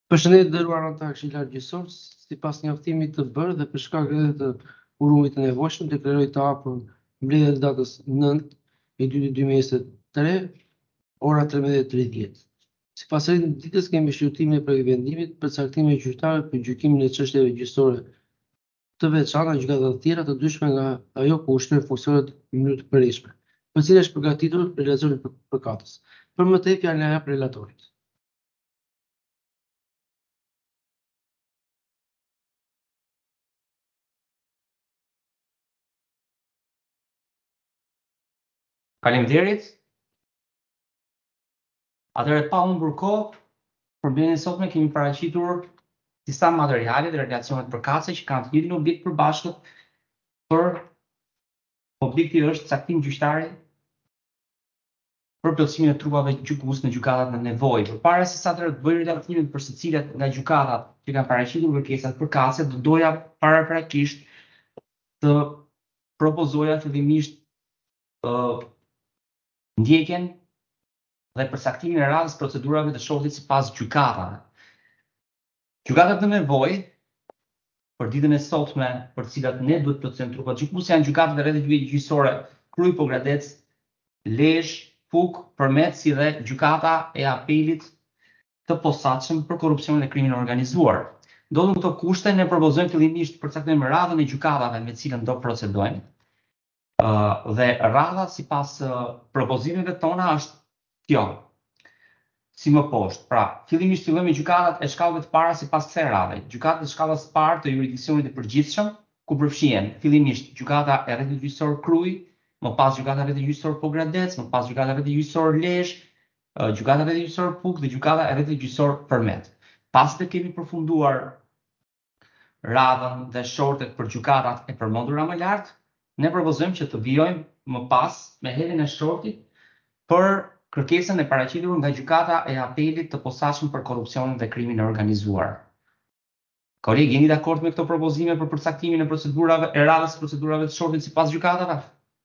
Përshëndetje nderuar anëtar këshillar gjyqësor, sipas njoftimit të bërë dhe për shkak edhe të urumit të nevojshëm, deklaroj të hapur mbledhjen e datës 9/2/2023, ora 13:30. Sipas ditës kemi shqyrtimin e vendimit për caktimin e gjyqtarëve për gjykimin e çështjeve gjyqësore të veçanta në gjykata të tjera të ndryshme nga ajo ku ushtrojnë funksionet në mënyrë të përgjithshme, për cilën është përgatitur relacioni përkatës. Për më tej fjalën e jap relatorit. Faleminderit. Atëherë pa humbur kohë, problemin e sotme kemi paraqitur disa materiale dhe relacione përkatëse që kanë të njëjtin objekt përbashkët, por objekti është caktim gjyqtari për plotësimin e trupave gjykues në gjykatat në nevojë. Përpara se sa të bëj relatimin për secilat nga gjykatat që kanë paraqitur kërkesat përkatëse, do doja paraprakisht të propozoja fillimisht ndjekjen dhe përcaktimin e radhës procedurave të shortit sipas gjykatave. Gjykatat në nevojë për ditën e sotme, për të cilat ne duhet të plotësojmë trupat gjykuese, janë gjykatat e rrethit gjyqësore Krujë, Pogradec, Lezhë, Fug, Përmet, si dhe gjykata e apelit të posaçëm për korrupsionin dhe krimin e organizuar. Ndodhur këto kushte, ne propozojmë fillimisht përcaktojmë radhën e gjykatave me të cilën do procedojmë. Dhe radha sipas propozimeve tona është kjo. Si më poshtë. Pra, fillimisht fillojmë me gjykatat e shkallëve të para sipas kësaj radhe. Gjykatat e shkallës së parë të jurisdiksionit të përgjithshëm, ku përfshihen fillimisht gjykata e rrethit gjyqësor Krujë, më pas gjykata e rrethit gjyqësor Pogradec, më pas gjykata e rrethit gjyqësor Lezhë, gjykata e rrethit gjyqësor Fug dhe gjykata e rrethit gjyqësor Përmet. Pas të kemi përfunduar radhën dhe shortet për gjykatat e përmendura më lart, ne propozojmë që të vijojmë më pas me hedhjen e shortit për kërkesën e paraqitur nga gjykata e apelit të posaçëm për korrupsionin dhe krimin e organizuar. Kolegë, jeni dakord me këto propozime për përcaktimin e procedurave e radhës procedurave të shortit sipas gjykatave?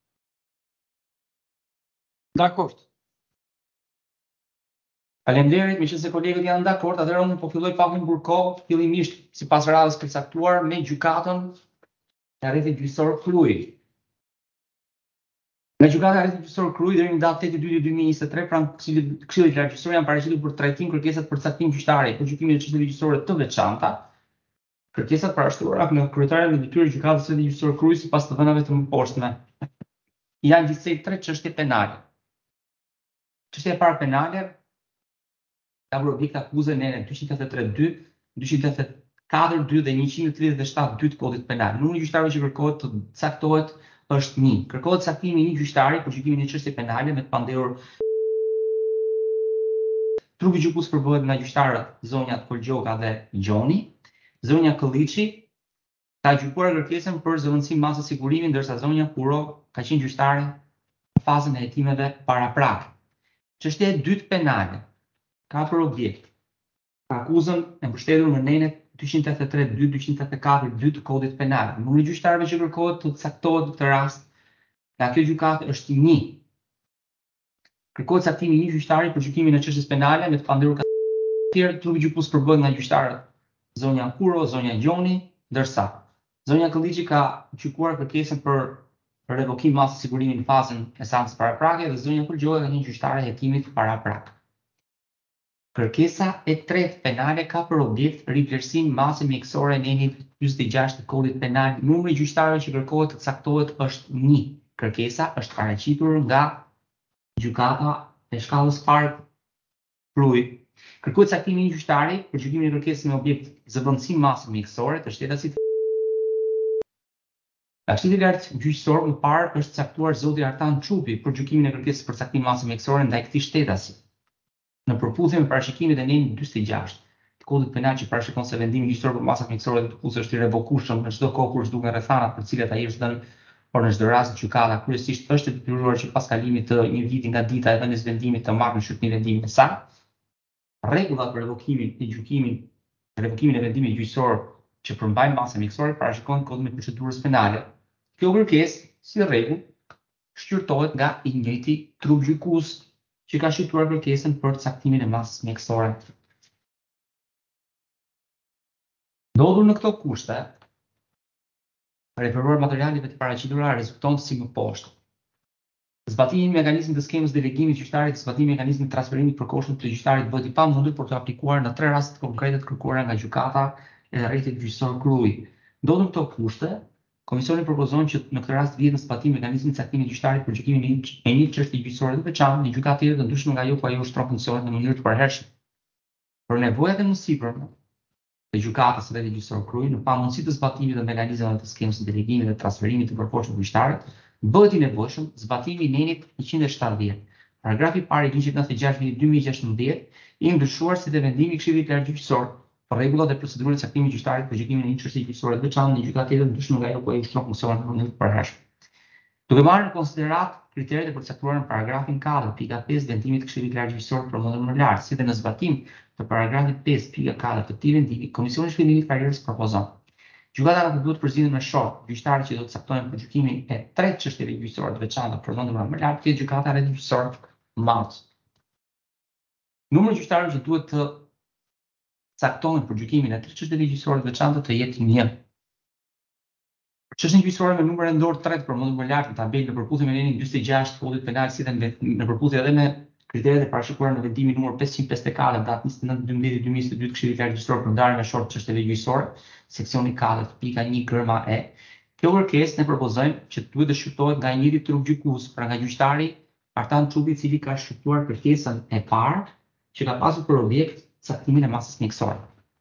Dakord. Faleminderit, meqense kolegët janë dakord, atëherë unë po filloj pa humbur kohë, fillimisht sipas radhës përcaktuar me gjykatën e rrethit gjyqësor Krujë. Nga gjykata e rrethit gjyqësor Krujë deri në datë 8/2/2023, pranë Këshillit Lartë Gjyqësor janë paraqitur për trajtim kërkesat për caktim gjyqtari për gjykimin e çështjeve gjyqësore të veçanta. Kërkesat parashtroura në kryetaren e detyrës gjykatës së rrethit gjyqësor Krujë sipas të dhënave të mëposhtme janë gjithsej 3 çështje penale. Çështja e parë penale ka për objekt akuzën e 283-2, 284-2 dhe 137-2 të kodit penal. Numri i gjyqtarëve që kërkohet të caktohet është 1. Kërkohet caktimi i 1 gjyqtari për gjykimin e çështje penale me të pandehur. Trupi gjykues përbëhet nga gjyqtarët zonjat Kolgjoka dhe Gjoni. Zonja Kolliçi ka gjykuar kërkesën për zëvendësim masë sigurimi, ndërsa zonja Kuro ka qenë gjyqtare në fazën e hetimeve paraprak. Çështja e dytë penale ka për objekt akuzën e mbështetur në nenet 283-2, 284-2 të kodit penal. Numri i gjyqtarëve që kërkohet të caktohet në këtë rast nga kjo gjykatë është 1. Kërkohet caktimi i 1 gjyqtari për gjykimin e çështjes penale me të pandehur ka tjerë. Trupi gjykues përbëhet nga gjyqtarët zonja Kuro, zonja Gjoni, ndërsa zonja Kolliçi ka gjykuar kërkesën për revokim masë sigurimi në fazën e seancës paraprake dhe zonja Kolgjoka ka qenë gjyqtare e hetimit paraprak. Kërkesa e tretë penale ka për objekt rivlerësim masë mjekësore në enin 46 të kodit penal. Numri i gjyqtarëve që kërkohet të caktohet është 1. Kërkesa është paraqitur nga gjykata e shkallës parë Krujë. Kërkohet caktimi i 1 gjyqtari për gjykimin e kërkesës me objekt zëvendësim masë mjekësore të shtetasit. Nga Këshilli i Lartë Gjyqësor më parë është caktuar zoti Artan Çupi për gjykimin e kërkesës për caktim masë mjekësore ndaj këtij shtetasi. Në përputhje me parashikimet e nenin 46 të kodit penal që parashikon se vendimi gjyqësor për masat mjekësore të gjykues është i revokueshëm në çdo kohë kur zhduken rrethanat për të cilat ai është dhënë, por në çdo rast gjykata kryesisht është e detyruar që pas kalimit të një viti nga dita e dhënies vendimit të marrë në shqyrtim vendimin e saj. Rregullat për revokimin e vendimit gjyqësor që përmbajnë masa mjekësore parashikojnë kodin e procedurës penale. Kjo kërkesë, si rregull, shqyrtohet nga i njëjti trup gjykues që ka shqyrtuar kërkesën për caktimin e masës mjekësore. Ndodhur në këto kushte, referuar materialeve të paraqitura rezulton si më poshtë. Zbatimi i mekanizmit të skemës delegimit gjyqtarit, zbatimi i mekanizmit të transferimit të përkohshëm të gjyqtarit bëhet i pamundur për të aplikuar në 3 raste konkrete të kërkuara nga gjykata e rrethit gjyqësor krui. Ndodhur këto kushte, komisioni propozon që në këtë rast vihet në zbatim mekanizmin e caktimit të gjyqtarit për gjykimin e një çështje gjyqësore të veçantë në gjykata tjetër të ndryshme nga ajo ku ai ushtron funksionet në mënyrë të përhershme. Për nevojat e mësipërme të gjykatës së gjyqësor krui, në pamundësi të zbatimit të mekanizmave të skemës së delegimit dhe transferimit të përkohshëm të gjyqtarit, bëhet i nevojshëm zbatimi i nenit 170. Paragrafi i parë i ligjit 96/2016 i ndryshuar si dhe vendimi i Këshillit Lartë Gjyqësor për rregullat e procedurës së caktimit të gjyqtarit për gjykimin e një çështje gjyqësore të veçantë në gjykatë tjetër ndryshme nga ajo ku ai ushtron funksionet në mënyrë të përhershme. Duke marrë në konsiderat kriteret e përcaktuara në paragrafin 4.5 vendimit të Këshillit Lartë Gjyqësor për model më lart, si dhe në zbatim të paragrafit 5.4 të këtij vendimi, Komisioni i Shpejtësimit të Karrierës propozon gjykata nuk duhet përzgjidhur me short gjyqtarët që do të caktohen për gjykimin e 3 çështjeve gjyqësore të veçanta përmendura më lart, këtë gjykata rreth gjyqësor madh. Numri i gjyqtarëve që duhet të caktohen për gjykimin e 3 çështjeve gjyqësore të veçanta të jetë 1. Për çështjen gjyqësore me numër rendor 3 përmendur më lart në tabelë në përputhje me nenin 46 të Kodit Penal, si dhe në përputhje edhe me kriteret e parashikuara në vendimin numër 554 datë 29/12/2022 të Këshillit Lartë Gjyqësor për ndarjen e short çështjeve gjyqësore, seksioni 4.1 gërma e. Kjo kërkesë ne propozojmë që duhet të shqyrtohet nga i njëjti trup gjykues, pra nga gjyqtari Artan Çubi, i cili ka shqyrtuar kërkesën e parë që ka pasur për objekt caktimin e masës mjekësore.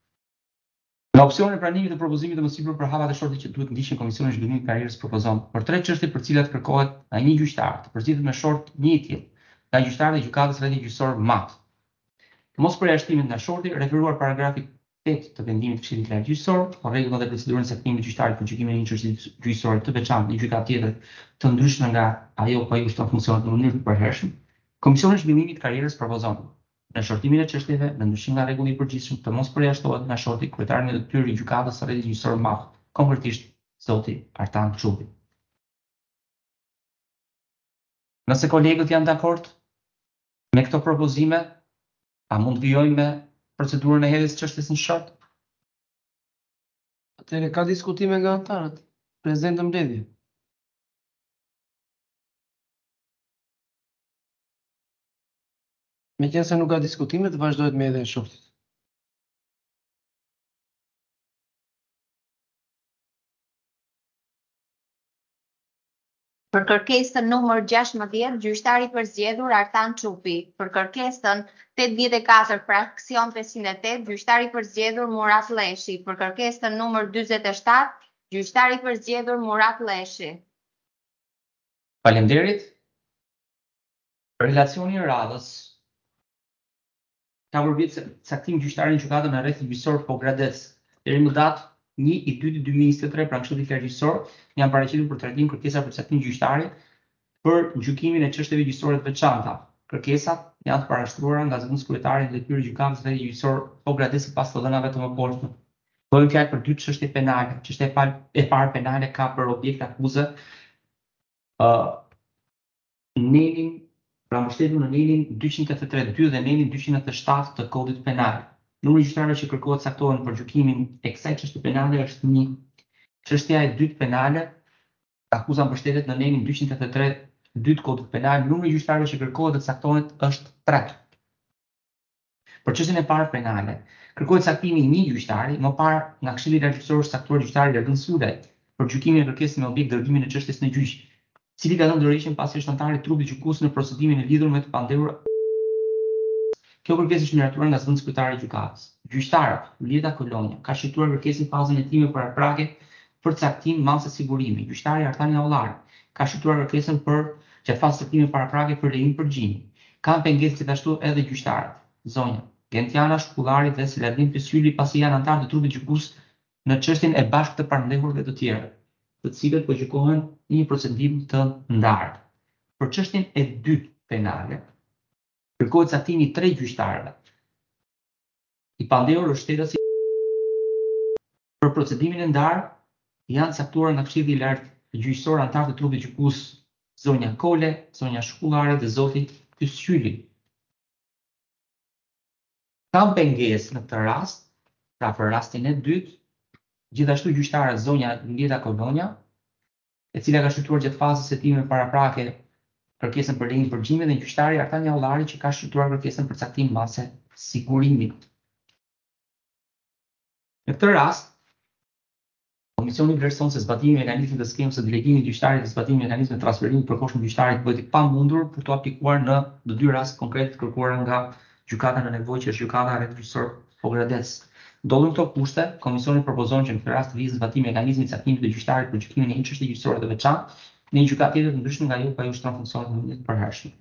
Nga opsioni i pranimit të propozimit të mësipër për hapat e shortit që duhet ndiqen Komisioni i Zhvillimit të Karrierës propozon për 3 çështje për të cilat kërkohet nga një gjyqtar të përzgjedhur me short njëjtje nga gjyqtarët e gjykatës rreth gjyqësor madh. Mos përjashtimet nga shorti referuar paragrafi 8 të vendimit të Këshillit Lartë Gjyqësor për rregullat e procedurës së caktimit të gjyqtarit për gjykimin e një çështje gjyqësore të veçantë në gjykatë tjetër të ndryshme nga ajo ku ai ushtron funksionet në mënyrë të përhershme, Komisioni i Zhvillimit të Karrierës propozon në shortimin e çështjeve, në ndryshim nga rregulli i përgjithshëm, të mos përjashtohet nga shorti kryetari i detyrë i gjykatës së rrethit gjyqësor madh, konkretisht zoti Artan Çubi. Nëse kolegët janë dakord me këto propozime, a mund vijojmë me procedurën e hedhjes çështjes në short? Atëherë ka diskutime nga anëtarët prezent në mbledhje. Meqense nuk ka diskutime, të vazhdohet me hedhjen e shortit. Për kërkesën numër 16, gjyqtari i përzgjedhur Artan Çupi. Për kërkesën 84 fraksion 508, gjyqtari i përzgjedhur Murat Lleshi. Për kërkesën numër 47, gjyqtari i përzgjedhur Murat Lleshi. Faleminderit. Relacioni i radhës ka përmbledh caktim gjyqtarin në gjykatën e rrethit gjyqësor Pogradec deri më datë 1/2/2023 pranë Këshillit Lartë Gjyqësor janë paraqitur për trajtim kërkesa për caktim gjyqtari për gjykimin e çështjeve gjyqësore të veçanta. Kërkesat janë të parashtruara nga zëvendës kryetari i detyrës gjykatës rrethit gjyqësor Pogradec sipas të dhënave të mëposhme. Bëhen fjalë për 2 çështje penale. Çështja e parë penale ka për objekt akuzë nenin pra mbështetur në nenin 283.2 dhe nenin 287 të Kodit Penal. Numri i gjyqtarëve që kërkohet caktohen për gjykimin e kësaj çështje penale është 1. Çështja e dytë penale, akuza mbështetet në nenin 283.2 të Kodit Penal. Numri i gjyqtarëve që kërkohet të caktohet është 3. Për çështjen e parë penale, kërkohet caktimi i një gjyqtari, më parë nga Këshilli i Lartë Gjyqësor caktuar gjyqtari Ergën Sulaj për gjykimin e kërkesës me objekt dërgimin e çështjes në gjyq, i cili ka dhënë dorëheqjen pasi është antar i trupit gjykues në procedimin e lidhur me të pandehur. Kjo kërkesë është miratuar nga zëvendës kryetari i gjykatës. Gjyqtarët Lieta Kolonja ka shqyrtuar kërkesën fazën e time paraprake për caktim masë sigurimi. Gjyqtari Artani Aullari ka shqyrtuar kërkesën për gjatë fazës së time paraprake për lejim përgjimi. Kanë pengesë gjithashtu edhe gjyqtarët zonja Gentiana Shkullari dhe Seladin Pysyli pasi janë antar të trupit gjykues në çështjen e bashkë të pandehurve të tjerë, të cilët po gjykohen në një procedim të ndarë. Për çështjen e dytë penale, kërkohet caktimi i 3 gjyqtarëve. I pandehur është shtetësi për procedimin e ndarë janë caktuar nga Këshilli i Lartë Gjyqësor antar të trupit gjykues zonja Kole, zonja Shkullari dhe zoti Pysyli. Kam pengesë në këtë rast, pra për rastin e dytë, Gjithashtu gjyqtare zonja Lieta Kolonja, e cila ka shkruar gjatë fazës së hetimeve paraprake kërkesën për lejen e përgjimit, dhe gjyqtari Artan Jaullari që ka shkruar kërkesën për caktim mase sigurimi. Në këtë rast, Komisioni vlerëson se zbatimi i mekanizmit të skemës së delegimit gjyqtarit dhe zbatimi i mekanizmit të transferimit të përkohshëm gjyqtarit bëhet i pamundur për të aplikuar në të dy rastet konkrete të kërkuara nga gjykata në nevojë, që është gjykata rretëgjyqësor Pogradec. Ndodhur këto kushte, komisioni propozon që në këtë rast të vijë zbatimi i mekanizmit të caktimit të gjyqtarit për gjykimin e një çështje gjyqësore të veçantë në një gjykatë tjetër të ndryshme nga ajo ku ai ushtron funksionet në mënyrë të përhershme.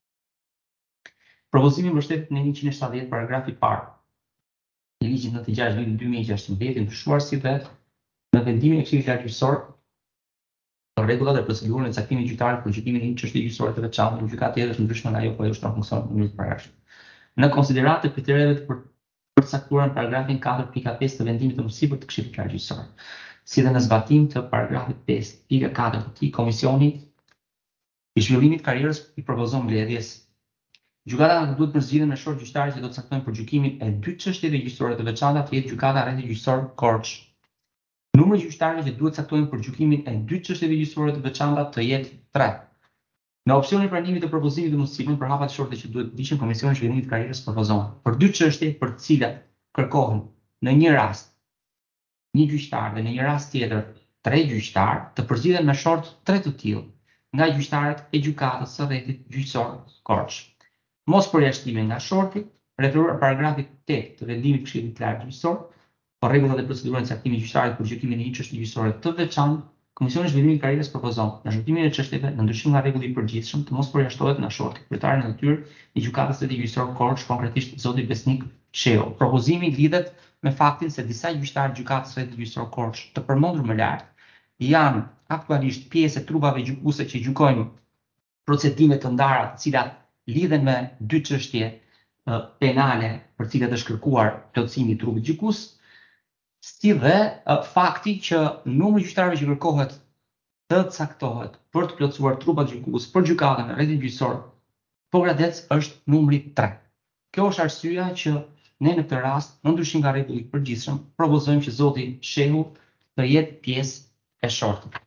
Propozimi mbështetet në 170 paragrafi parë i ligjit 96/2016, ndryshuar si dhe në vendimin e Këshillit Lartëgjyqësor për rregullat e procedurën e caktimit të gjyqtarit për gjykimin e një çështje gjyqësore të veçantë në gjykatë tjetër të ndryshme nga ajo ku ai ushtron funksionet në mënyrë të përhershme. Në konsideratë të kritereve të përcaktuara në paragrafin 4.5 të vendimit të mësipër të Këshillit Lartëgjyqësor, si dhe në zbatim të paragrafit 5.4 të këtij komisioni, i zhvillimit të karrierës i propozon mbledhjes: gjykata duhet përzgjedhën me short gjyqtarë që do të caktojnë për gjykimin e dy çështjeve gjyqësore të veçanta të jetë gjykata rretëgjyqësor Korç. Numri i gjyqtarëve që duhet caktojnë për gjykimin e dy çështjeve gjyqësore të veçanta të jetë 3. Në opsionin e pranimit të propozimit të mësimit për hapat shorte që duhet ndiqen, Komisioni i Zhvillimit të Karrierës propozon për dy çështje për të cilat kërkohen në një rast një gjyqtar dhe në një rast tjetër 3 gjyqtarë, të përzgjidhen me short 3 të tillë nga gjyqtarët e gjykatës së rretit gjyqësor Korç. Mos përjashtime nga shorti, referuar paragrafi 8 të vendimit të Këshillit Lartëgjyqësor për rregullat e procedurës së caktimit të gjyqtarit për gjykimin e një çështje gjyqësore të veçantë, Komisioni i Zhvillimit të Karrierës propozon në zhvillimin e çështjeve në ndryshim nga rregulli i përgjithshëm të mos përjashtohet nga shorti kryetari në natyrë i gjykatës së rretit gjyqësor Korç, konkretisht zoti Besnik Shehu. Propozimi lidhet me faktin se disa gjyqtarë të gjykatës së rretit gjyqësor Korç, të përmendur më lart, janë aktualisht pjesë e trupave gjykuese që gjykojnë procedime të ndara të cilat lidhen me dy çështje penale për cilat është kërkuar plotësimi i trupit gjykues, si dhe fakti që numri i gjyqtarëve që kërkohet të caktohet për të plotësuar trupat gjykues për gjykatën e rretit gjyqësor Pogradec është numri 3. Kjo është arsyeja që ne në këtë rast, në ndryshim nga rregulli i përgjithshëm, propozojmë që zoti Shehu të jetë pjesë e shortit.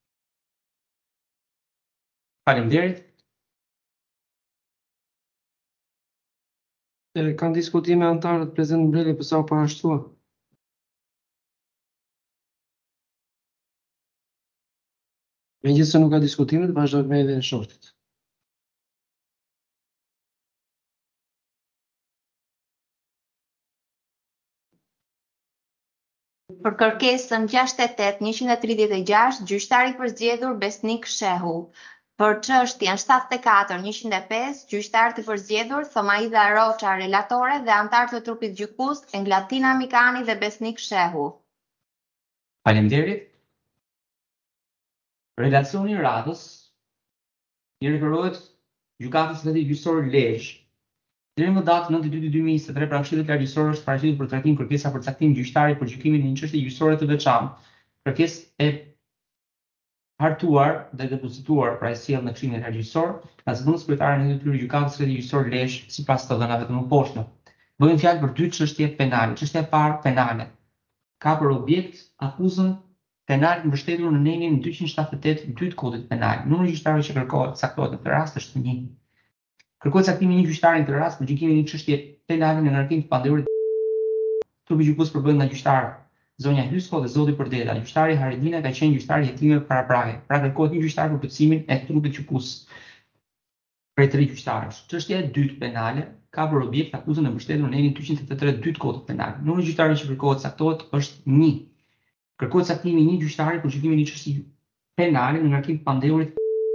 Faleminderit. Kanë diskutime antarët prezent në mbledhje për sa u parashtrua? Megjithëse nuk ka diskutime, vazhdojmë me mbledhjen e shortit. Për kërkesën 68-136, gjyqtari i përzgjedhur Besnik Shehu. Për çështjen 74-105, gjyqtarët e përzgjedhur Thomaida Roça, relatore, dhe antarët të trupit gjykues Englatina Mikani dhe Besnik Shehu. Faleminderit. Relacioni i radhës i referohet gjykatës së rretit gjyqësor Lezhë. Deri më datë 9/2/2023, pra Këshilli Lartëgjyqësor është paraqitur për trajtim kërkesa për caktim gjyqtarit për gjykimin e një çështje gjyqësore të veçantë. Kërkesë e hartuar dhe depozituar pra e sjell në Këshillin Lartëgjyqësor nga zëvendës kryetare në detyrë gjykatës së rretit gjyqësor Lezhë, sipas të dhënave të mëposhme. Bëhen fjalë për dy çështje penale. Çështja e parë penale ka për objekt akuzën penale të mbështetur në nenin 278 të kodit penal. Numri i gjyqtarëve që kërkohet caktohet në këtë rast është 1. Kërkohet caktimi i një gjyqtari në këtë rast për gjykimin e një çështje penale në ngarkim të pandehurit. Trupi gjykues përbëhet nga gjyqtarë zonja Hysko dhe zoti Përdela. Gjyqtari Haredina ka qenë gjyqtari i hetimeve paraprake. Pra kërkohet një gjyqtar për plotësimin e trupit gjykues prej 3 gjyqtarësh. Çështja e dytë penale ka për objekt akuzën e mbështetur në nenin 283 të kodit penal. Numri i gjyqtarëve që kërkohet caktohet është 1. Kërkohet caktimi i një gjyqtari për gjykimin e një çështje penale në ngarkim të pandehurit.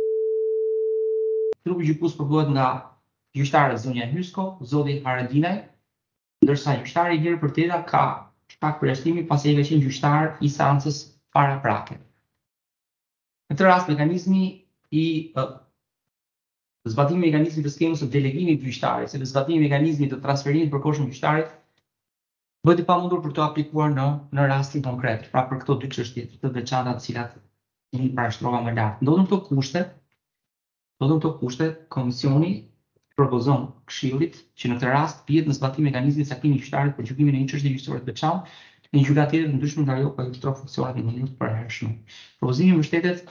Trupi gjykues përbëhet nga gjyqtarët zonja Hysko, zoti Haradinaj, ndërsa gjyqtari Ilir Përdela ka shkak përjashtimi pasi ai ka qenë gjyqtar i instancës paraprake. Në këtë rast, mekanizmi i zbatimi i mekanizmit të skemës së delegimit të gjyqtarit, ose zbatimi i mekanizmit të transferimit të përkohshëm të gjyqtarit, bëhet i pamundur për të aplikuar në rastin konkret, pra për këto dy çështje të veçanta të cilat i parashtrova më lart. Ndodhen këto kushte, komisioni propozon Këshillit që në këtë rast vihet në zbatim mekanizmit të caktimit të gjyqtarit për gjykimin e një çështje gjyqësore të veçantë, në gjykat tjetër të ndryshme nga ajo pa ilustruar funksionet në mënyrë të përhershme. Propozimi mbështetet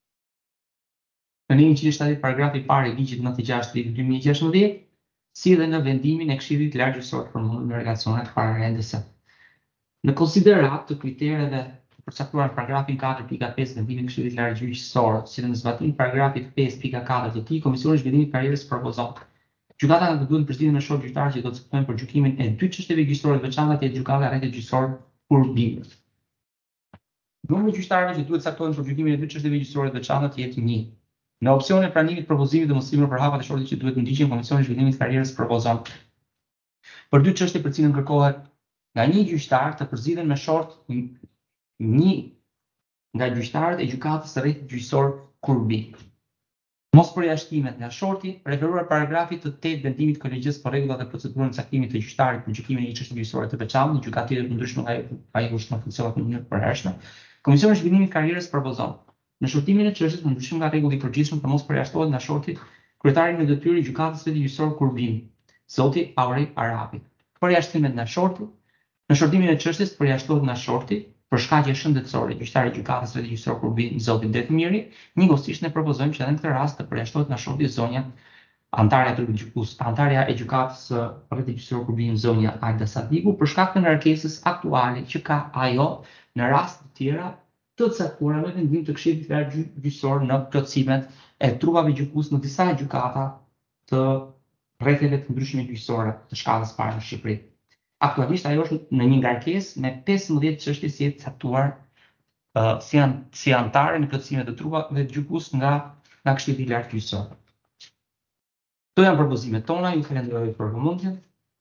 në 170 paragrafi i parë i ligjit 96/2016, si dhe në vendimin e Këshillit Lartë Gjyqësor të përmendur në relacionet pararendëse. Në konsiderat të kritereve të përcaktuar në paragrafin 4.5 vendimin e Këshillit Lartë Gjyqësor, si dhe në zbatimin e paragrafit 5.4 të tij, Komisioni i Zhvillimit të Karrierës propozon gjykata nga të duhet përzgjedhjen e shok gjyqtarë që do të caktojnë për gjykimin e dy çështjeve gjyqësore të veçanta të gjykata e rrethit gjyqësor kurbimit. Numri i gjyqtarëve që duhet caktohen për gjykimin e dy çështjeve gjyqësore të veçanta të jetë 1. Në opsionin e pranimit propozimit të mësimit për hapa të shortit që duhet ndiqen, Komisioni i Zhvillimit të Karrierës propozon për dy çështje për cilën kërkohet nga një gjyqtar të përzgjidhen me short një nga gjyqtarët e gjykatës së rrethit gjyqësor kurbim. Mos përjashtimet nga shorti, referuar paragrafit të 8 vendimit kolegjisë për rregullat e procedurën e caktimit të gjyqtarit për gjykimin e një çështje gjyqësore të veçantë në gjykat tjetër të ndryshme nga ajo që ushtron funksionet në mënyrë të përhershme, Komisioni i Zhvillimit të Karrierës propozon në shortimin e çështjes në ndryshim nga rregulli i përgjithshëm të mos përjashtohet nga shorti kryetarin e detyrë i gjykatës së rrethit gjyqësor kurbim, zoti Aurel Arabi. Përjashtimet nga shorti, në shortimin e çështjes përjashtohet nga shorti për shkaqe shëndetësore gjyqtari i gjykatës së rrethit gjyqësor kurbim, zoti Detmiri. Njëkohësisht ne propozojmë që edhe në këtë rast të përjashtohet nga shorti zonja antarja e gjykatës, antarja e gjykatës së rrethit gjyqësor kurbim, zonja Alda Sadiku, për shkak të ngarkesës aktuale që ka ajo në raste të tjera të caktuara me vendim të Këshillit Lartë Gjyqësor në plotësimet e trupave gjykues në disa gjykata të rrethjeve të ndryshme gjyqësore të shkallës parë në Shqipëri. Aktualisht ajo është në një ngarkesë me 15 çështje si të caktuar si antare në plotësimet e trupave gjykues nga Këshilli i Lartë Gjyqësor. Këto janë propozimet tona, ju falenderoj për vëmendjen.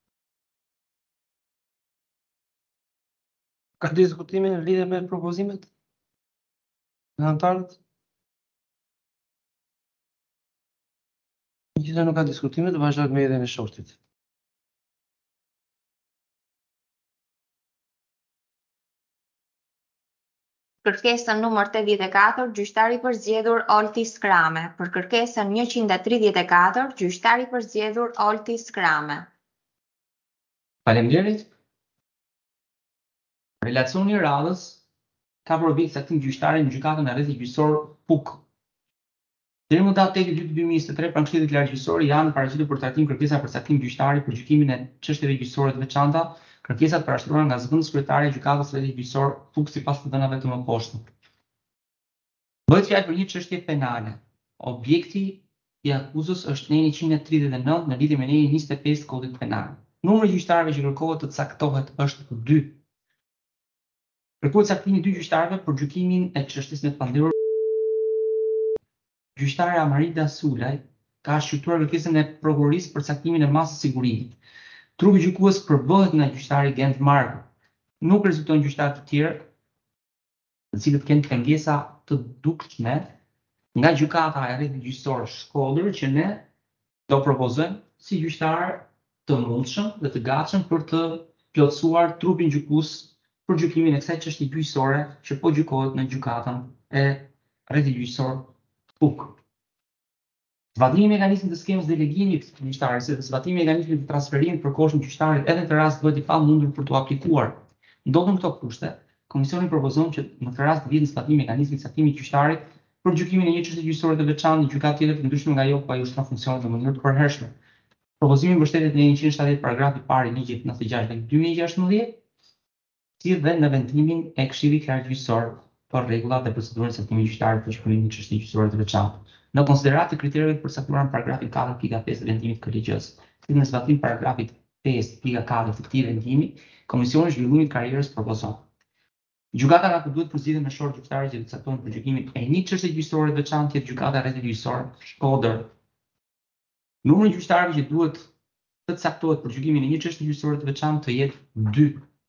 Ka diskutime në lidhje me propozimet nga antarët? Gjithë nuk ka diskutime, të vazhdojmë me hedhjen e shortit. Kërkesën numër 84, gjyqtari i përzgjedhur Olti Skrame. Për kërkesën 134, gjyqtari i përzgjedhur Olti Skrame. Faleminderit. Relacioni i radhës ka për objekt caktim gjyqtarin në gjykatën e rrethit gjyqësor PUK. Deri më datë 8/2/2023, pranë Këshillit Lartë Gjyqësor janë paraqitur për trajtim kërkesa për caktim gjyqtari për gjykimin e çështjeve gjyqësore të veçanta, kërkesat parashtruara nga zëvendës kryetare e gjykatës së rrethit gjyqësor PUK sipas të dhënave të mëposhtë. Bëhet fjalë për një çështje penale. Objekti i akuzës është në 139 në lidhje me në 25 kodit penal. Numri i gjyqtarëve që kërkohet të caktohet është 2. Kërkohet caktimi i 2 gjyqtarëve për gjykimin e çështjes në të pandehur. Gjyqtarja Marida Sulaj ka shqyrtuar kërkesën e prokurorisë për caktimin e masës sigurimit. Trupi gjykues përbëhet nga gjyqtari Gent Marko. Nuk rezultojnë gjyqtarë të tjerë, të cilët kanë pengesa të dukshme nga gjykata e rrethit gjyqësor Shkodër, që ne do propozojmë si gjyqtar të mundshëm dhe të gatshëm për të plotësuar trupin gjykues për gjykimin e kësaj çështje gjyqësore që po gjykohet në gjykatën e rrethit gjyqësor PUK. Zbatimi i mekanizmit të skemës delegimit të gjyqtarit dhe zbatimi i mekanizmit të transferimit përkohshëm të gjyqtarit edhe në këtë rast bëhet i pamundur për t'u aplikuar. Ndodhen këto kushte, Komisioni propozon që në këtë rast vjen zbatimi i mekanizmit të caktimit të gjyqtarit për gjykimin e një çështje gjyqësore të veçantë në gjykat tjetër të ndryshme nga ajo pa i ushtron funksionet në mënyrë të përhershme. Propozimi mbështetet në 170 paragrafi i parë i ligjit 96/2016, si dhe në vendimin e Këshillit Lartë Gjyqësor për rregullat dhe procedurën e caktimit të gjyqtarit për shkëlqimin e çështje gjyqësore të veçantë. Në konsiderat të kritereve të përcaktuara në paragrafin 4.5 të vendimit të kolegjisë, si në zbatim paragrafit 5.4 të këtij vendimi, Komisioni i Zhvillimit të Karrierës propozon gjykata nga të duhet përzgjedhjen e short gjyqtarë që të caktohen për gjykimin e një çështje gjyqësore të veçantë jetë gjykata e rrethit gjyqësor Shkodër. Numri i gjyqtarëve që duhet të caktohet për gjykimin e një çështje gjyqësore të veçantë të jetë 2.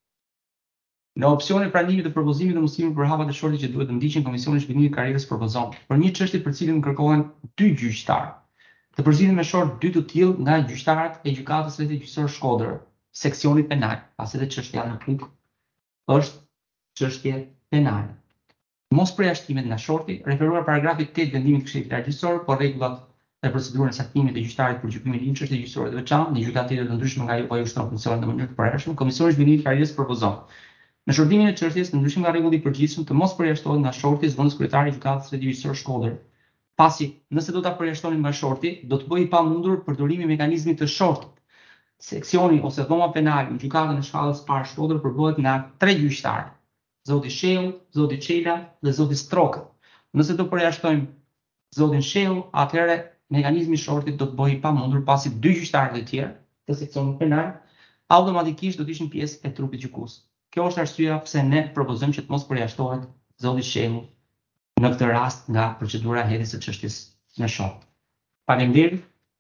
Në opsionin e pranimit të propozimit të mësimit për hapat e shortit që duhet të ndiqen, Komisioni i Zhvillimit të Karrierës propozon për një çështje për cilën kërkohen 2 gjyqtarë të përzgjidhen me short 2 të tillë nga gjyqtarët e gjykatës së rrethit gjyqësor Shkodër, seksioni penal, pasi edhe çështja në PUK është çështje penale. Mos përjashtimet nga shorti, referuar paragrafi 8 vendimit të Këshillit Lartë Gjyqësor për rregullat e procedurën e caktimit të gjyqtarit për gjykimin e një çështje gjyqësore të veçantë në gjykat tjetër të ndryshme nga ajo pa i ushtron funksionet në mënyrë të përhershme, Komisioni i Zhvillimit të Karrierës propozon Në shortimin e çështjes, ndryshe nga rregulli i përgjithshëm, të mos përjashtohet nga shorti zvendës kryetari i gjykatës së gjyqësor Shkodër. Pasi, nëse do ta përjashtonin nga shorti, do të bëhej i pamundur përdorimi i mekanizmit të shortit. Seksioni ose dhoma penale në gjykatën e shkallës së parë Shkodër përbëhet nga 3 gjyqtarë: zoti Shehu, zoti Çela dhe zoti Stroka. Nëse do përjashtojmë zotin Shehu, atëherë mekanizmi i shortit do të bëhej i pamundur pasi 2 gjyqtarë të tjerë të seksionit penal automatikisht do të ishin pjesë e trupit gjykues. Kjo është arsyeja pse ne propozojmë që të mos përjashtohet zoti Shehu në këtë rast nga procedura e hedhjes së çështjes në short. Faleminderit.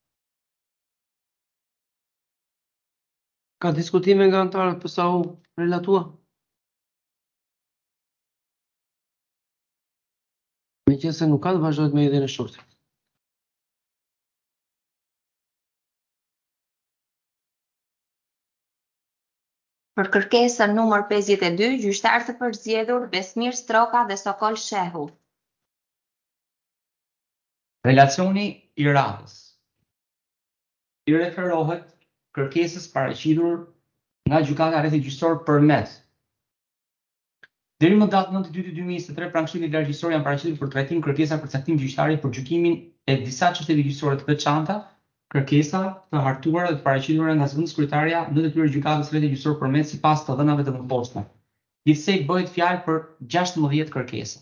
Ka diskutime nga anëtarët për sa u relatua? Meqense nuk ka, të vazhdojmë me hedhjen e shortit. Për kërkesën numër 52, gjyqtarë të përzgjedhur Besmir Stroka dhe Sokol Shehu. Relacioni i radhës i referohet kërkesës paraqitur nga gjykata e rrethit gjyqësor përmes deri më datë 9/2/2023 pranë Këshillit Largjësor janë paraqitur për trajtim kërkesa për caktim gjyqtari për gjykimin e disa çështjeve gjyqësore të veçanta, kërkesa të hartuara dhe të paraqitura nga zëvendës kryetaria në detyrë gjykatës së rrethit gjyqësor përmes sipas të dhënave të mëposhta. Gjithsej bëhet fjalë për 16 kërkesa.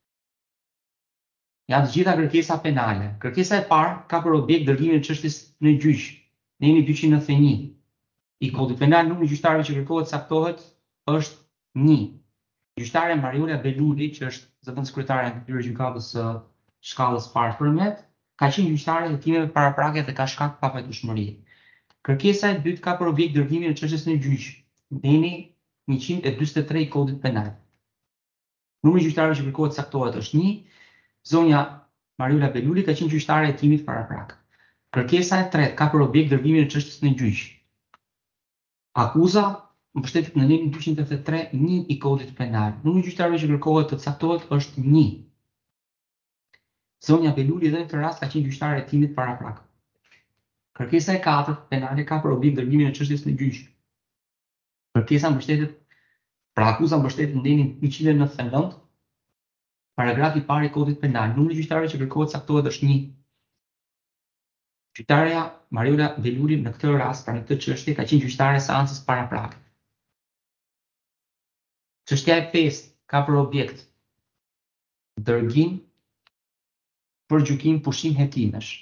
Janë të gjitha kërkesa penale. Kërkesa e parë ka për objekt dërgimin e çështjes në gjyq. Neni 291 i Kodit Penal, numri i gjyqtarëve që kërkohet saktohet është 1. Gjyqtarja Mariola Beluli, që është zëvendës kryetare e detyrës gjykatës së shkallës parë përmet, ka qenë gjyqtare e hetimeve paraprake dhe ka shkak pafajtueshmërie. Kërkesa e dytë ka për objekt dërgimin e çështjes në gjyq. Neni 143 i Kodit Penal. Numri i gjyqtarëve që kërkohet saktohet është 1. Zonja Mariola Beluli ka qenë gjyqtare e hetimit paraprak. Kërkesa e tretë ka për objekt dërgimin e çështjes në gjyq. Akuza mbështetet në nenin 283 i Kodit Penal. Numri i gjyqtarëve që kërkohet të saktohet është 1. Zonja Beluli edhe në këtë rast ka qenë gjyqtare e hetimit paraprak. Kërkesa e katërt penale ka për objekt dërgimin e çështjes në gjyq. Kërkesa mbështetet, akuza mbështetet në nenin 199 paragrafi i parë i Kodit Penal. Numri i gjyqtarëve që kërkohet saktohet është 1. Gjyqtarja Mariola Beluli në këtë rast për në këtë çështje ka qenë gjyqtare e seancës paraprake. Çështja e pestë ka për objekt dërgim për gjykim pushim hetimesh.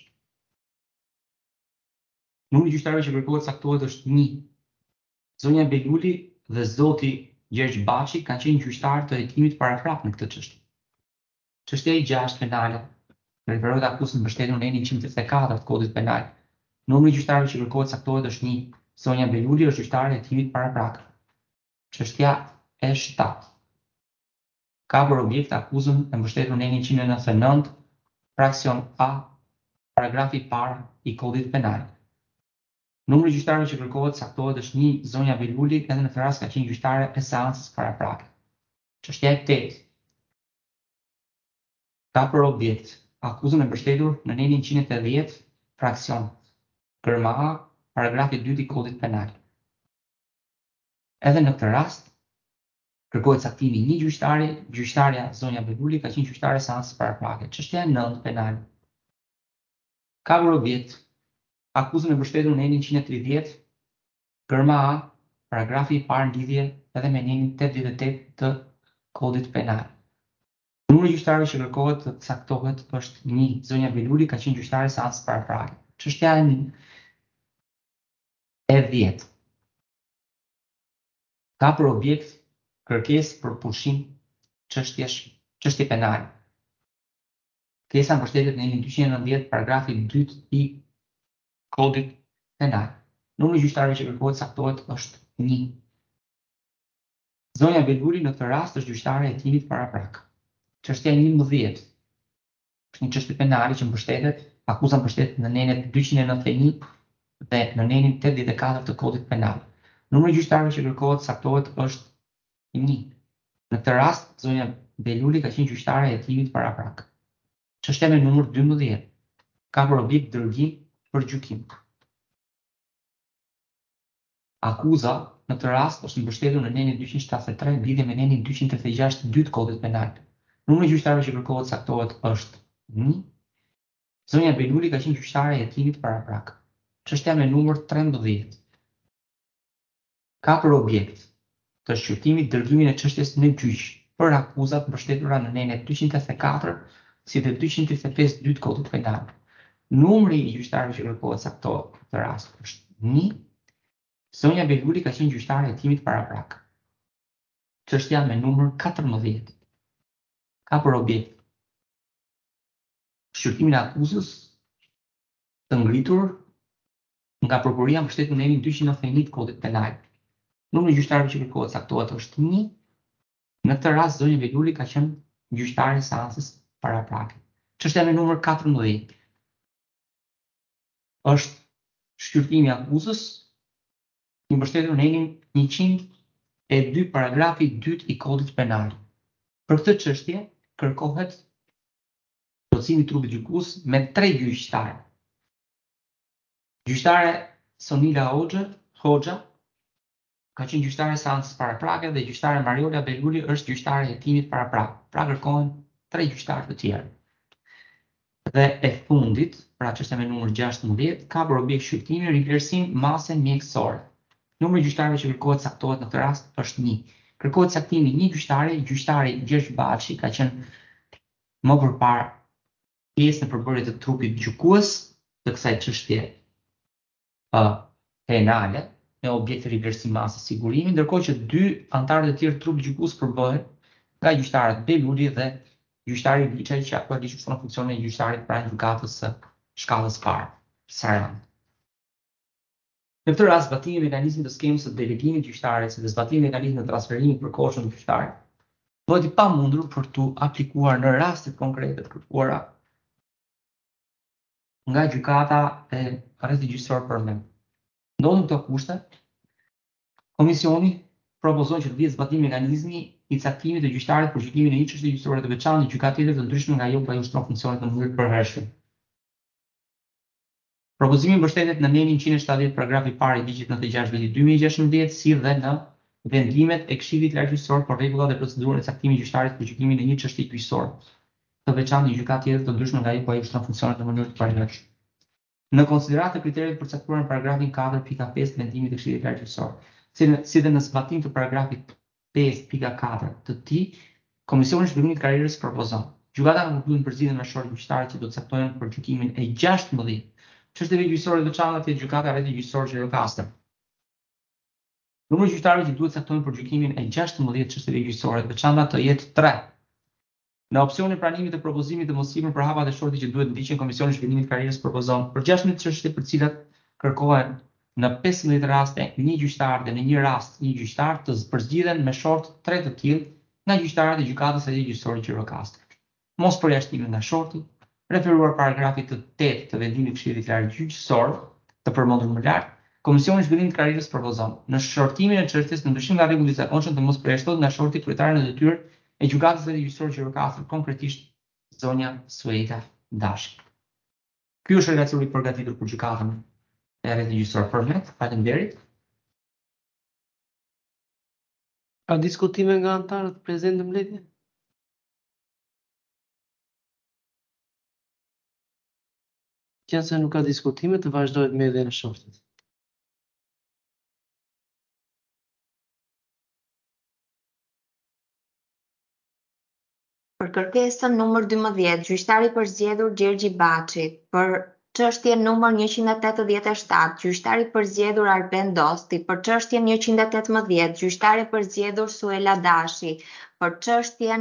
Numri i gjyqtarëve që kërkohet saktohet është 1. Zonja Beluli dhe zoti Gjergj Baçi kanë qenë gjyqtarë të hetimit paraprak në këtë çështje. Çështja e 6 penale referohet akuzën mbështetur në nenin 134 të Kodit Penal. Numri i gjyqtarëve që kërkohet saktohet është 1. Zonja Beluli është gjyqtare e hetimit paraprak. Çështja e 7 ka për objekt akuzën e mbështetur në nenin 199 fraksion A paragrafi i parë i Kodit Penal. Numri i gjyqtarëve që kërkohet saktohet është 1. Zonja Beluli edhe në këtë rast ka qenë gjyqtare e seancës paraprake. Çështja e 8 ka për objekt akuzën e mbështetur në nenin 180 fraksion gërma A paragrafi 2 i Kodit Penal. Edhe në këtë rast kërkohet saktimi 1 gjyqtari, gjyqtarja zonja Beluli ka qenë gjyqtare e seancës paraprake. Çështja e 9 penal ka për objekt akuzën e mbështetur në nenin 130 gërma A paragrafi i parë lidhje edhe me nenin 88 të Kodit Penal. Numri i gjyqtarëve që kërkohet të saktohet është 1. Zonja Beluli ka qenë gjyqtare e seancës paraprake. Çështja e 10 ka për objekt kërkesë për pushim çështje penale. Kërkesa mbështetet në nenin 290 paragrafi 2 i Kodit Penal. Numri i gjyqtarëve që kërkohet saktohet është 1. Zonja Beluli në këtë rast është gjyqtare e hetimit paraprak. Çështja e 11 është një çështje penale që mbështetet, akuza mbështetet në nenin 291 dhe në nenin 84 të Kodit Penal. Numri i gjyqtarëve që kërkohet saktohet është 1. Në këtë rast, zonja Beluli ka qenë gjyqtare e hetimit paraprak. Çështja me numër 12 ka për objekt dërgim për gjykim. Akuza në këtë rast është mbështetur në nenin 273 në lidhje me nenin 236 të dytë kodit penal. Numri i gjyqtarëve që kërkohet saktohet është 1. Zonja Beluli ka qenë gjyqtare e hetimit paraprak. Çështja me numër 13 ka për objekt të shqyrtimit dërgimin e çështjes në gjyq për akuzat mbështetura në nenet 234 si dhe 235 dytë kodit penal. Numri i gjyqtarëve që kërkohet saktohet në këtë rast është 1. Zonja Beluli ka qenë gjyqtare e hetimit paraprak. Çështja me numër 14 ka për objekt shqyrtimin e akuzës të ngritur nga prokuroria mbështetur në nenin 291 të kodit penal. Numri i gjyqtarëve që kërkohet saktohet është 1. Në këtë rast zonja Beluli ka qenë gjyqtare e seancës paraprake. Çështja me numër 14 është shqyrtimi i akuzës i mbështetur në nenin 102 paragrafi 2 i kodit penal. Për këtë çështje kërkohet plotësimi i trupit gjykues me 3 gjyqtarë. Gjyqtare Sonila Hoxha ka qenë gjyqtare e seancës paraprake dhe gjyqtare Mariola Beluli është gjyqtare e hetimit paraprak. Pra kërkohen 3 gjyqtarë të tjerë. Dhe e fundit, pra çështja me numër 16, ka për objekt shqyrtimi, rivlerësim, mase mjekësore. Numri i gjyqtarëve që kërkohet saktohet në këtë rast është 1. Kërkohet saktimi 1 gjyqtari, gjyqtari Gjergj Baçi ka qenë më përpara pjesë në përbërje të trupit gjykues të kësaj çështje penale me objekt të rivlerësim mase sigurimi, ndërkohë që 2 anëtarët e tjerë të trupit gjykues përbohen nga gjyqtarët Beluli dhe gjyqtari Liçaj, që aktualisht ushtron funksionin e gjyqtarit pranë gjykatës së shkallës parë, Sarajevo. Në këtë rast, zbatimi i mekanizmit të skemës së delegimit gjyqtares dhe zbatimi i mekanizmit të transferimit përkohshëm të gjyqtarit bëhet i pamundur për tu aplikuar në rastet konkrete të kërkuara nga gjykata e rrethit gjyqësor përmend. Ndodhur këto kushte, komisioni propozon që të vihet zbatimi mekanizmi i caktimit të gjyqtarit për gjykimin e një çështje gjyqësore të veçantë në gjykatë tjetër të ndryshme nga ajo ku ai ushtron funksionet në mënyrë të përhershme. Propozimi mbështetet në nenin 170 paragrafi i parë i ligjit 96/2016, si dhe në vendimet e Këshillit Lartëgjyqësor për rregullat dhe procedurën e caktimit të gjyqtarit për gjykimin e një çështje gjyqësore të veçantë në gjykatë tjetër të ndryshme nga ajo ku ai ushtron funksionet në mënyrë të përhershme. Në konsideratë të kriteret përcaktuar në paragrafin 4.5 të vendimit të Këshillit Lartëgjyqësor, si dhe në zbatim të paragrafit 5.4 të tij, Komisioni i Zhvillimit të Karrierës propozon: gjykata ka përmbledhur përzgjedhjen me short gjyqtarë që do të caktohen për gjykimin e 16 çështjeve gjyqësore të veçanta të gjykata rreth gjyqësor Gjirokastër. Numri i gjyqtarëve që duhet caktohen për gjykimin e 16 çështjeve gjyqësore të veçanta të jetë 3. Në opsionin e pranimit të propozimit të mosipër për hapat e shortit që duhet ndiqen, Komisioni i Zhvillimit të Karrierës propozon për 16 çështje për të cilat kërkohen në 15 raste një gjyqtar dhe në një rast një gjyqtar të përzgjidhen me short 3 të tillë nga gjyqtarët e gjykatës së gjyqësore Gjirokastër. Mos përjashtime nga shorti, referuar paragrafit të 8 të vendimit të Këshillit Lartëgjyqësor të përmendur më lart, Komisioni i Zhvillimit të Karrierës propozon në shortimin e çështjes në ndryshim nga rregulli i zakonshëm të mos përjashtohet nga shorti kryetaren e detyrë e gjykatës së gjyqësor Gjirokastër, konkretisht zonja Sueta Dashi. Ky është relacioni i përgatitur për gjykatën e rrethit gjyqësor përmet. Faleminderit. Ka diskutime nga anëtarët prezent në mbledhje? Qëse nuk ka diskutime, të vazhdojmë me mbledhjen e shortit. Për kërkesën numër 12, gjyqtari përzgjedhur Gjergji Baçi. Për çështjen numër 187, gjyqtari përzgjedhur Arben Dosti. Për çështjen 118, gjyqtari përzgjedhur Suela Dashi. Për çështjen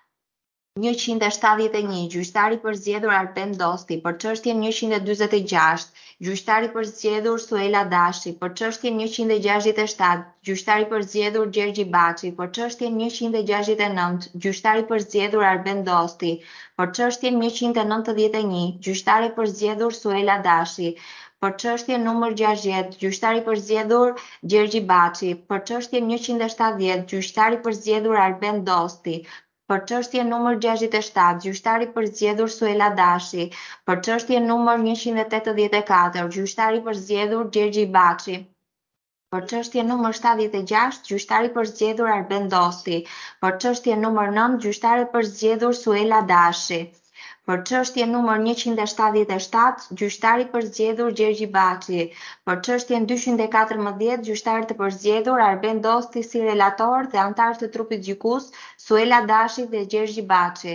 171, gjyqtari përzgjedhur Arben Dosti. Për çështjen 146, gjyqtari përzgjedhur Suela Dashi. Për çështjen 167, gjyqtari përzgjedhur Gjergji Baçi. Për çështjen 169, gjyqtari përzgjedhur Arben Dosti. Për çështjen 191, gjyqtari përzgjedhur Suela Dashi. Për çështjen numër 60, gjyqtari përzgjedhur Gjergji Baçi. Për çështjen 170, gjyqtari përzgjedhur Arben Dosti. Për çështjen numër 67, gjyqtari përzgjedhur Suela Dashi. Për çështjen numër 184, gjyqtari përzgjedhur Gjergji Baçi. Për çështje numër 76, gjyqtari për zgjedhur Arben Dosti. Për çështje numër 9, gjyqtari për zgjedhur Suela Dashi. Për çështje numër 177, gjyqtari për zgjedhur Gjergji Baçi. Për çështjen 214, gjyqtari të përzgjedhur Arben Dosti si relator dhe antar të trupit gjykues Suela Dashi dhe Gjergji Baçi.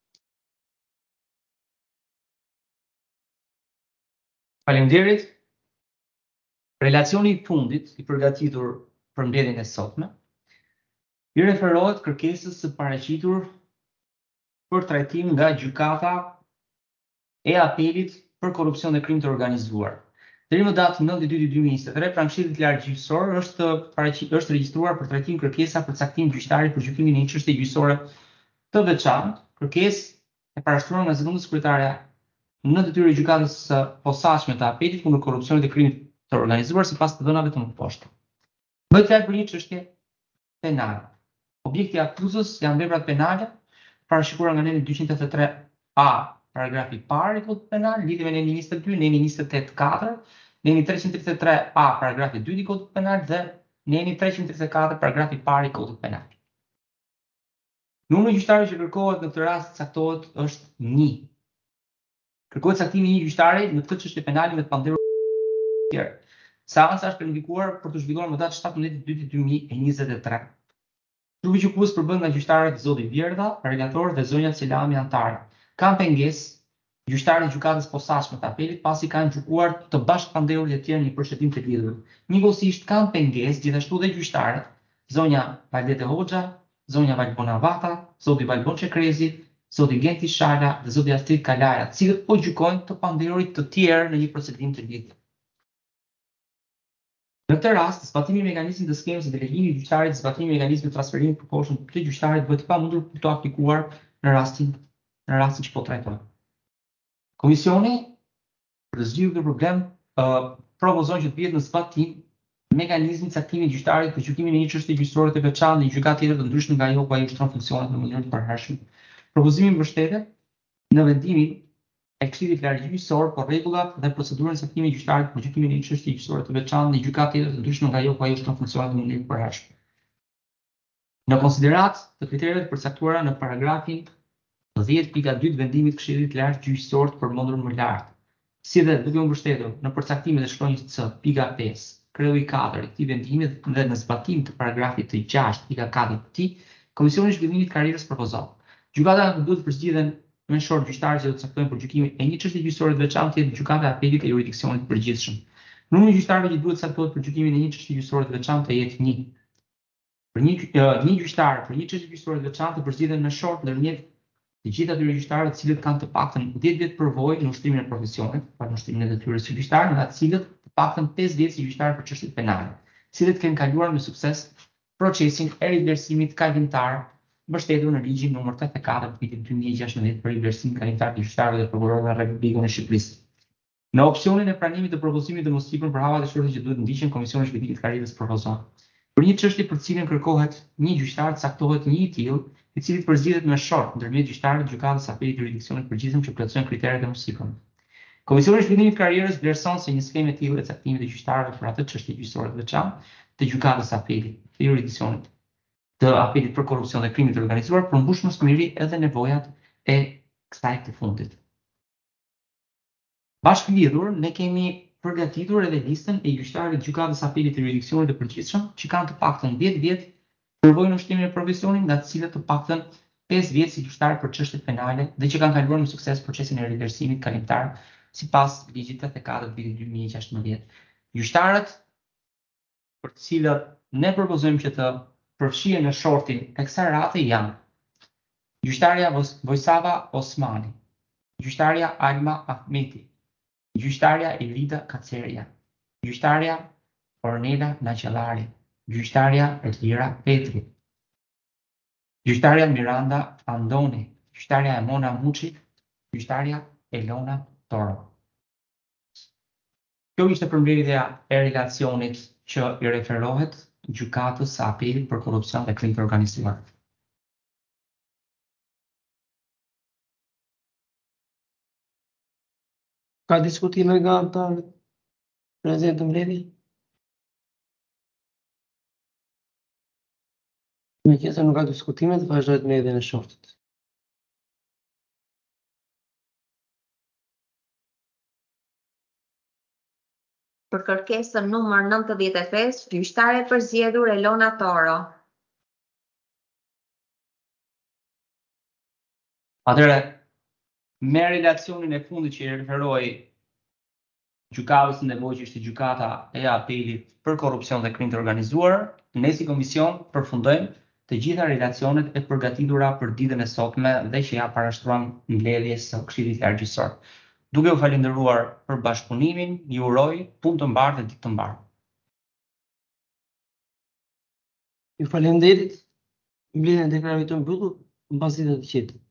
Faleminderit. Relacioni I fundit I përgatitur për mbledhjen e sotme I referohet kërkesës së paraqitur për trajtim nga gjykata e apelit për korrupsion dhe krim të organizuar. Deri më datë 9/2/2023, Prankëshilli I Lartë Gjyqësor është regjistruar për trajtim kërkesa për caktim gjyqtarit për gjykimin e një çështje gjyqësore të veçantë, kërkesë e parashtruar nga zëvendësi kryetaria në detyrë e gjykatës së posaçme të apelit kundër korrupsionit dhe krimit të organizuar sipas të dhënave të mëposhta. Bëhet fjalë për një çështje penale. Objekti I akuzës janë veprat penale parashikuara nga neni 283A, paragrafi I parë I Kodit Penal, lidhje me neni 22, neni 28.4, neni 333A, paragrafi I dytë I Kodit Penal dhe neni 334, paragrafi I parë I Kodit Penal. Numri I gjyqtarëve që kërkohet në këtë rast caktohet është 1. Kërkohet caktimi I një gjyqtari në këtë çështje penale me të pandehur tjerë. Seanca është planifikuar për të zhvilluar më datë 17/2/2023. Trupi gjykues përbëhet nga gjyqtarët zoti Vjerda, relator dhe zonja Selami antar. Kanë pengesë gjyqtarët e gjykatës posaçme të apelit pasi kanë gjykuar të bashkëpandehurit e tjerë në një përshëndim të lidhur. Njëkohësisht kanë pengesë gjithashtu dhe gjyqtarët zonja Valdete Hoxha, zonja Valbona Vata, zoti Valbon Çekrezi, zoti Genti Shala dhe zoti Astrid Kalaja, të cilët po gjykojnë të pandehurit të tjerë në një procedim të lidhur. Në këtë rast, zbatimi I mekanizmit të skemës së delegimit të gjyqtarit, zbatimi I mekanizmit të transferimit të përkohshëm të gjyqtarit bëhet I pamundur për të aplikuar në rastin që po trajtojmë. Komisioni për të zgjidhur këtë problem propozon që të vihet në zbatim mekanizmin e caktimit të gjyqtarit për gjykimin e një çështje gjyqësore të veçantë në një gjykatë tjetër të ndryshme nga ajo ku ai ushtron funksionet në mënyrë të përhershme. Propozimi mbështetet në vendimin e Këshillit Lartë Gjyqësor për rregullat dhe procedurën e caktimit të gjyqtarit për gjykimin e një çështje gjyqësore të veçantë në një gjykatë tjetër të ndryshme nga ajo ku ai ushtron funksionet në mënyrë të përhershme. Në konsideratë të kriteret përcaktuara në paragrafin 10.2 të vendimit të Këshillit Lartë Gjyqësor të përmendur më lart, si dhe duke u mbështetur në përcaktimet e shkronjës C.5 kreu I 4 I këtij vendimi dhe në zbatim të paragrafit të 6.4 të tij, Komisioni I Zhvillimit të Karrierës propozon gjykata duhet të përzgjidhen me short gjyqtarë që do të caktojnë për gjykimin e një çështje gjyqësore të veçantë tjetër gjykata e apelit e jurisdiksionit të përgjithshëm. Numri I gjyqtarëve që duhet caktohet për gjykimin e një çështje gjyqësore të veçantë të jetë 1. Për një gjyqtar për një çështje gjyqësore të veçantë të përzgjidhen me short ndërmjet të gjithë atyre gjyqtarëve të cilët kanë të paktën 10 vjet përvojë në ushtrimin e profesionit, pa në ushtrimin e detyrës së gjyqtarit, nga të cilët të paktën 5 vjet si gjyqtar për çështje penale, të cilët kanë kaluar me sukses procesin e rivlerësimit kalimtar mbështetur në ligjin numër 84 të vitit 2016 për rivlerësimin kalimtar të gjyqtarëve dhe prokurorëve në Republikën e Shqipërisë. Në opsionin e pranimit të propozimit të mosipër për havat e shortit që duhet ndiqen, Komisioni I Zhvillimit të Karrierës propozon për një çështje për cilën kërkohet një gjyqtar caktohet një I tillë I cili përzgjidhet me short ndërmjet gjyqtarëve të gjykatës së apelit të jurisdiksionit të përgjithshëm që plotësojnë kriteret e mosipërme. Komisioni I Zhvillimit të Karrierës vlerëson se një skemë e tillë e caktimit të gjyqtarëve për atë çështje gjyqësore të veçantë të gjykatës së apelit të jurisdiksionit të apelit për korrupsion dhe krimit të organizuar përmbush më së miri edhe nevojat e kësaj të fundit. Bashkë lidhur, ne kemi përgatitur edhe listën e gjyqtarëve të gjykatës së apelit të jurisdiksionit të përgjithshëm që kanë të paktën 10 vjet përvojë në ushtrimin e profesionit, nga të cilët të paktën 5 vjet si gjyqtar për çështje penale dhe që kanë kaluar me sukses procesin e rivlerësimit kalimtar sipas ligjit 84 të vitit 2016. Gjyqtarët për të cilët ne propozojmë që të përfshihen në shortin e kësaj rate janë gjyqtarja Vojsava Osmani, gjyqtarja Alma Ahmeti, gjyqtarja Elida Kaceria, gjyqtarja Ornela Naçellari, gjyqtarja Elira Petri, gjyqtarja Miranda Andoni, gjyqtarja Emona Muçi, gjyqtarja Elona Toro. Kjo ishte përmbledhja e relacionit që I referohet gjykatës së apelit për korrupsion dhe krim të organizuar. Ka diskutime nga antarët prezent të mbledhjes? Meqenëse nuk ka diskutime, të vazhdojmë me mbledhjen e shortit. Për kërkesën numër 95, gjyqtare e përzgjedhur Elona Toro. Atëre, me relacionin e fundit që i referoi gjykatës së nevojë ishte gjykata e apelit për korrupsion dhe krim të organizuar, ne si komision përfundojmë të gjitha relacionet e përgatitura për ditën e sotme dhe që ja parashtruan mbledhjes së Këshillit Largjësor. Duke u falendëruar për bashkëpunimin, ju uroj punë të mbarë dhe ditë të mbarë. Ju falenderit, mbledhjen e deklarimit të mbyllur, mbas ditës të qetë.